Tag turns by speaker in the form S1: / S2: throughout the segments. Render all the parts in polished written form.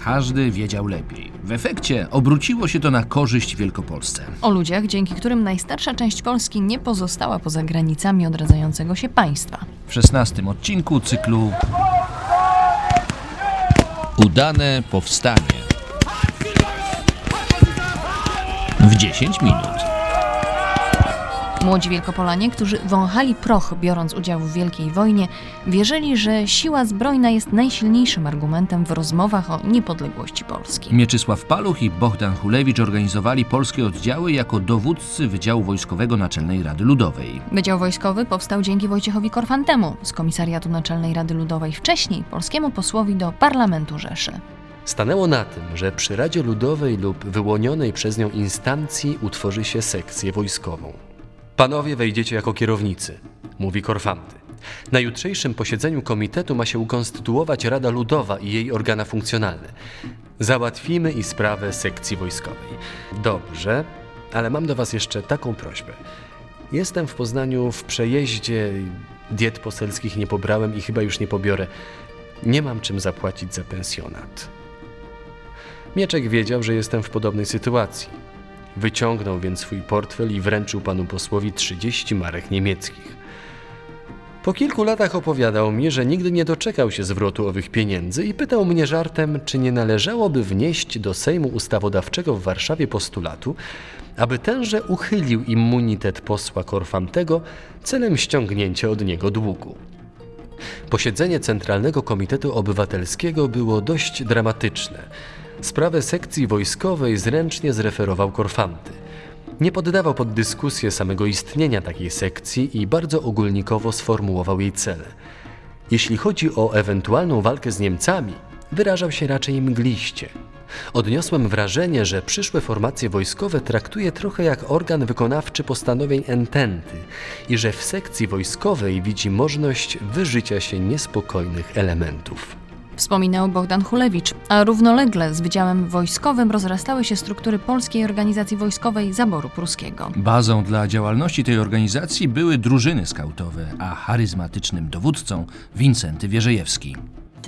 S1: każdy wiedział lepiej. W efekcie obróciło się to na korzyść Wielkopolsce.
S2: O ludziach, dzięki którym najstarsza część Polski nie pozostała poza granicami odradzającego się państwa.
S1: W 16 odcinku cyklu Udane powstanie. W 10 minut.
S2: Młodzi Wielkopolanie, którzy wąchali proch, biorąc udział w Wielkiej Wojnie, wierzyli, że siła zbrojna jest najsilniejszym argumentem w rozmowach o niepodległości Polski.
S1: Mieczysław Paluch i Bohdan Hulewicz organizowali polskie oddziały jako dowódcy Wydziału Wojskowego Naczelnej Rady Ludowej.
S2: Wydział Wojskowy powstał dzięki Wojciechowi Korfantemu z Komisariatu Naczelnej Rady Ludowej, wcześniej polskiemu posłowi do Parlamentu Rzeszy.
S3: Stanęło na tym, że przy Radzie Ludowej lub wyłonionej przez nią instancji utworzy się sekcję wojskową. Panowie wejdziecie jako kierownicy, mówi Korfanty. Na jutrzejszym posiedzeniu komitetu ma się ukonstytuować Rada Ludowa i jej organa funkcjonalne. Załatwimy i sprawę sekcji wojskowej. Dobrze, ale mam do was jeszcze taką prośbę. Jestem w Poznaniu w przejeździe, diet poselskich nie pobrałem i chyba już nie pobiorę. Nie mam czym zapłacić za pensjonat. Mieczek wiedział, że jestem w podobnej sytuacji. Wyciągnął więc swój portfel i wręczył panu posłowi 30 marek niemieckich. Po kilku latach opowiadał mi, że nigdy nie doczekał się zwrotu owych pieniędzy i pytał mnie żartem, czy nie należałoby wnieść do Sejmu Ustawodawczego w Warszawie postulatu, aby tenże uchylił immunitet posła Korfantego celem ściągnięcia od niego długu. Posiedzenie Centralnego Komitetu Obywatelskiego było dość dramatyczne. Sprawę sekcji wojskowej zręcznie zreferował Korfanty. Nie poddawał pod dyskusję samego istnienia takiej sekcji i bardzo ogólnikowo sformułował jej cele. Jeśli chodzi o ewentualną walkę z Niemcami, wyrażał się raczej mgliście. Odniosłem wrażenie, że przyszłe formacje wojskowe traktuje trochę jak organ wykonawczy postanowień ententy i że w sekcji wojskowej widzi możliwość wyżycia się niespokojnych elementów.
S2: Wspominał Bohdan Hulewicz, a równolegle z Wydziałem Wojskowym rozrastały się struktury Polskiej Organizacji Wojskowej Zaboru Pruskiego.
S1: Bazą dla działalności tej organizacji były drużyny skautowe, a charyzmatycznym dowódcą Wincenty Wierzejewski.
S4: W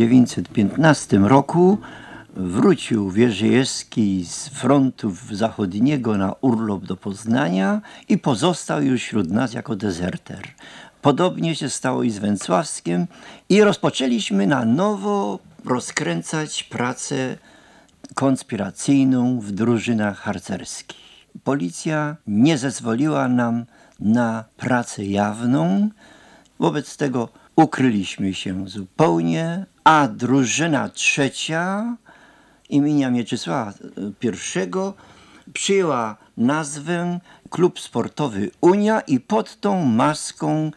S4: 1915 roku wrócił Wierzejewski z frontu zachodniego na urlop do Poznania i pozostał już wśród nas jako dezerter. Podobnie się stało i z Węcławskim i rozpoczęliśmy na nowo rozkręcać pracę konspiracyjną w drużynach harcerskich. Policja nie zezwoliła nam na pracę jawną, wobec tego ukryliśmy się zupełnie, a drużyna trzecia imienia Mieczysława I przyjęła nazwę Klub Sportowy Unia i pod tą maską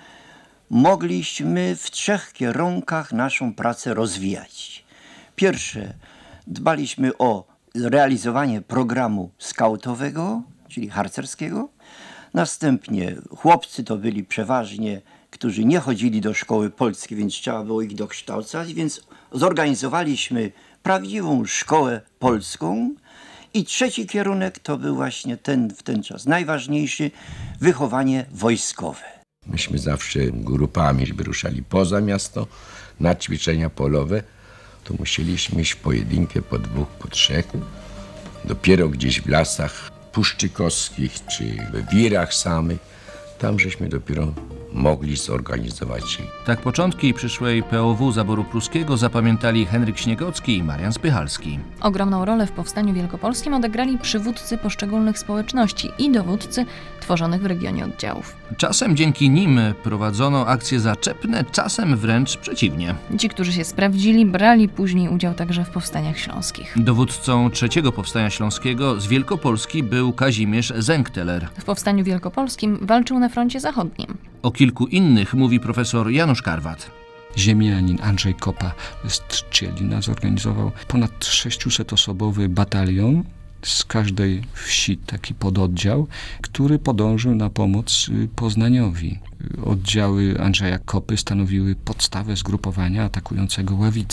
S4: mogliśmy w 3 kierunkach naszą pracę rozwijać. Pierwsze, dbaliśmy o realizowanie programu skautowego, czyli harcerskiego. Następnie chłopcy to byli przeważnie, którzy nie chodzili do szkoły polskiej, więc trzeba było ich dokształcać, więc zorganizowaliśmy prawdziwą szkołę polską. I trzeci kierunek to był właśnie w ten czas najważniejszy, wychowanie wojskowe.
S5: Myśmy zawsze grupami wyruszali poza miasto na ćwiczenia polowe. To musieliśmy iść w pojedynkę po 2, po 3. Dopiero gdzieś w lasach puszczykowskich czy w wirach samych, tam żeśmy dopiero mogli zorganizować się.
S1: Tak początki przyszłej POW Zaboru Pruskiego zapamiętali Henryk Śniegocki i Marian Spychalski.
S2: Ogromną rolę w powstaniu wielkopolskim odegrali przywódcy poszczególnych społeczności i dowódcy tworzonych w regionie oddziałów.
S1: Czasem dzięki nim prowadzono akcje zaczepne, czasem wręcz przeciwnie.
S2: Ci, którzy się sprawdzili, brali później udział także w powstaniach śląskich.
S1: Dowódcą III Powstania Śląskiego z Wielkopolski był Kazimierz Zenkteler.
S2: W powstaniu wielkopolskim walczył na froncie zachodnim.
S1: O kilku innych mówi profesor Janusz Karwat.
S6: Ziemianin Andrzej Kopa z Trczyelina zorganizował ponad 600-osobowy batalion, z każdej wsi taki pododdział, który podążył na pomoc Poznaniowi. Oddziały Andrzeja Kopy stanowiły podstawę zgrupowania atakującego Ławicę.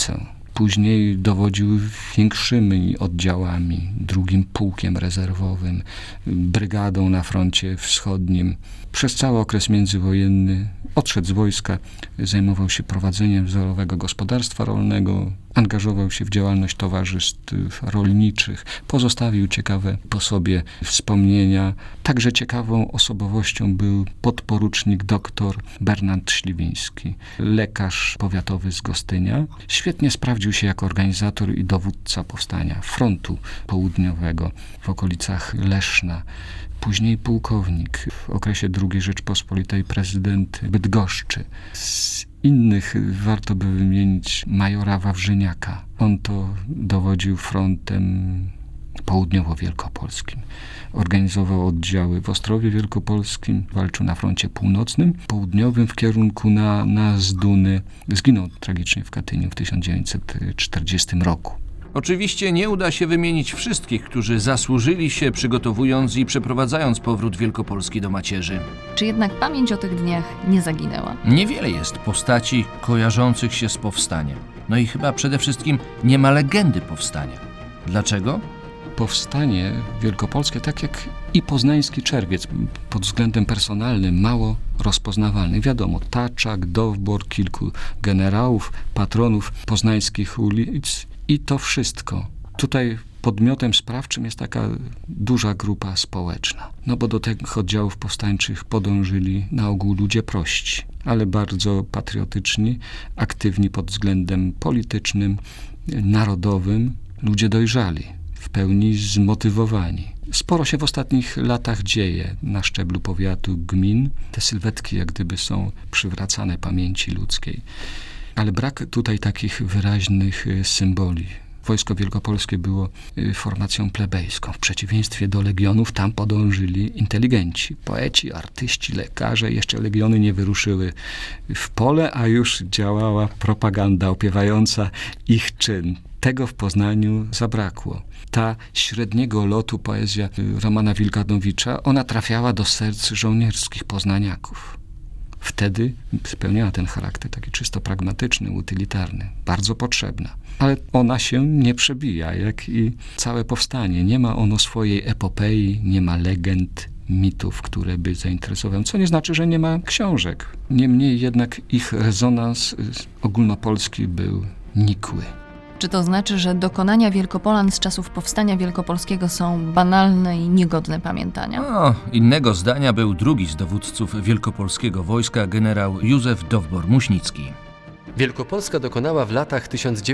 S6: Później dowodził większymi oddziałami, 2. Pułkiem Rezerwowym, brygadą na froncie wschodnim. Przez cały okres międzywojenny odszedł z wojska, zajmował się prowadzeniem wzorowego gospodarstwa rolnego, angażował się w działalność towarzystw rolniczych, pozostawił ciekawe po sobie wspomnienia. Także ciekawą osobowością był podporucznik dr Bernard Śliwiński, lekarz powiatowy z Gostynia. Świetnie sprawdził się jako organizator i dowódca powstania frontu południowego w okolicach Leszna. Później pułkownik, w okresie II Rzeczpospolitej prezydent Bydgoszczy. Z innych warto by wymienić majora Wawrzyniaka. On to dowodził frontem południowo-wielkopolskim. Organizował oddziały w Ostrowie Wielkopolskim, walczył na froncie północnym, południowym w kierunku na Zduny. Zginął tragicznie w Katyniu w 1940 roku.
S1: Oczywiście nie uda się wymienić wszystkich, którzy zasłużyli się, przygotowując i przeprowadzając powrót Wielkopolski do macierzy.
S2: Czy jednak pamięć o tych dniach nie zaginęła?
S1: Niewiele jest postaci kojarzących się z powstaniem. No i chyba przede wszystkim nie ma legendy powstania. Dlaczego?
S6: Powstanie wielkopolskie, tak jak i poznański Czerwiec, pod względem personalnym mało rozpoznawalny. Wiadomo, Taczak, Dowbor, kilku generałów, patronów poznańskich ulic i to wszystko. Tutaj podmiotem sprawczym jest taka duża grupa społeczna. No bo do tych oddziałów powstańczych podążyli na ogół ludzie prości, ale bardzo patriotyczni, aktywni pod względem politycznym, narodowym, ludzie dojrzali, w pełni zmotywowani. Sporo się w ostatnich latach dzieje na szczeblu powiatu, gmin. Te sylwetki jak gdyby są przywracane pamięci ludzkiej. Ale brak tutaj takich wyraźnych symboli. Wojsko Wielkopolskie było formacją plebejską. W przeciwieństwie do legionów tam podążyli inteligenci, poeci, artyści, lekarze. Jeszcze legiony nie wyruszyły w pole, a już działała propaganda opiewająca ich czyn. Tego w Poznaniu zabrakło. Ta średniego lotu poezja Romana Wilkanowicza, ona trafiała do serc żołnierskich poznaniaków. Wtedy spełniała ten charakter taki czysto pragmatyczny, utylitarny, bardzo potrzebna. Ale ona się nie przebija, jak i całe powstanie. Nie ma ono swojej epopei, nie ma legend, mitów, które by zainteresowały. Co nie znaczy, że nie ma książek. Niemniej jednak ich rezonans ogólnopolski był nikły.
S2: Czy to znaczy, że dokonania Wielkopolan z czasów powstania wielkopolskiego są banalne i niegodne pamiętania?
S1: Innego zdania był drugi z dowódców wielkopolskiego wojska, generał Józef Dowbor-Muśnicki.
S3: Wielkopolska dokonała w latach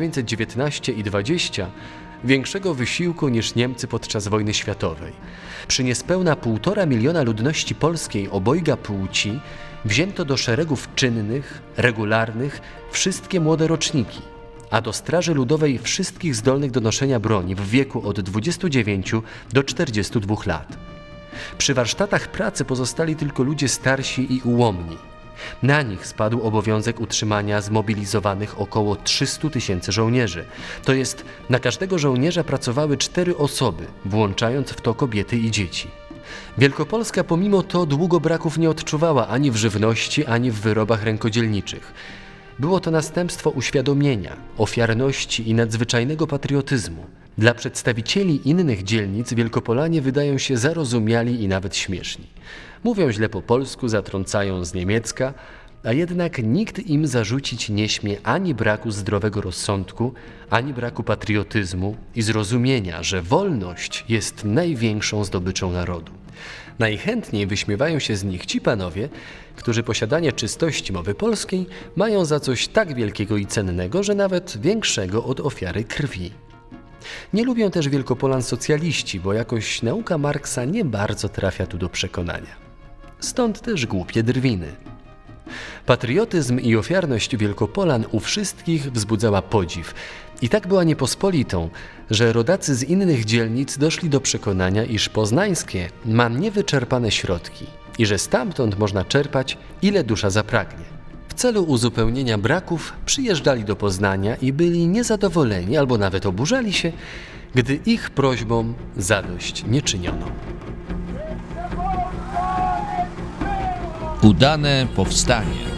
S3: 1919 i 20 większego wysiłku niż Niemcy podczas wojny światowej. Przy niespełna 1,5 miliona ludności polskiej obojga płci wzięto do szeregów czynnych, regularnych wszystkie młode roczniki, a do Straży Ludowej wszystkich zdolnych do noszenia broni w wieku od 29 do 42 lat. Przy warsztatach pracy pozostali tylko ludzie starsi i ułomni. Na nich spadł obowiązek utrzymania zmobilizowanych około 300 000 żołnierzy. To jest, na każdego żołnierza pracowały 4 osoby, włączając w to kobiety i dzieci. Wielkopolska pomimo to długo braków nie odczuwała ani w żywności, ani w wyrobach rękodzielniczych. Było to następstwo uświadomienia, ofiarności i nadzwyczajnego patriotyzmu. Dla przedstawicieli innych dzielnic Wielkopolanie wydają się zarozumiali i nawet śmieszni. Mówią źle po polsku, zatrącają z niemiecka, a jednak nikt im zarzucić nie śmie ani braku zdrowego rozsądku, ani braku patriotyzmu i zrozumienia, że wolność jest największą zdobyczą narodu. Najchętniej wyśmiewają się z nich ci panowie, którzy posiadanie czystości mowy polskiej mają za coś tak wielkiego i cennego, że nawet większego od ofiary krwi. Nie lubią też Wielkopolan socjaliści, bo jakoś nauka Marksa nie bardzo trafia tu do przekonania. Stąd też głupie drwiny. Patriotyzm i ofiarność Wielkopolan u wszystkich wzbudzała podziw. I tak była niepospolitą, że rodacy z innych dzielnic doszli do przekonania, iż poznańskie ma niewyczerpane środki i że stamtąd można czerpać, ile dusza zapragnie. W celu uzupełnienia braków przyjeżdżali do Poznania i byli niezadowoleni albo nawet oburzali się, gdy ich prośbom zadość nie czyniono.
S1: Udane powstanie.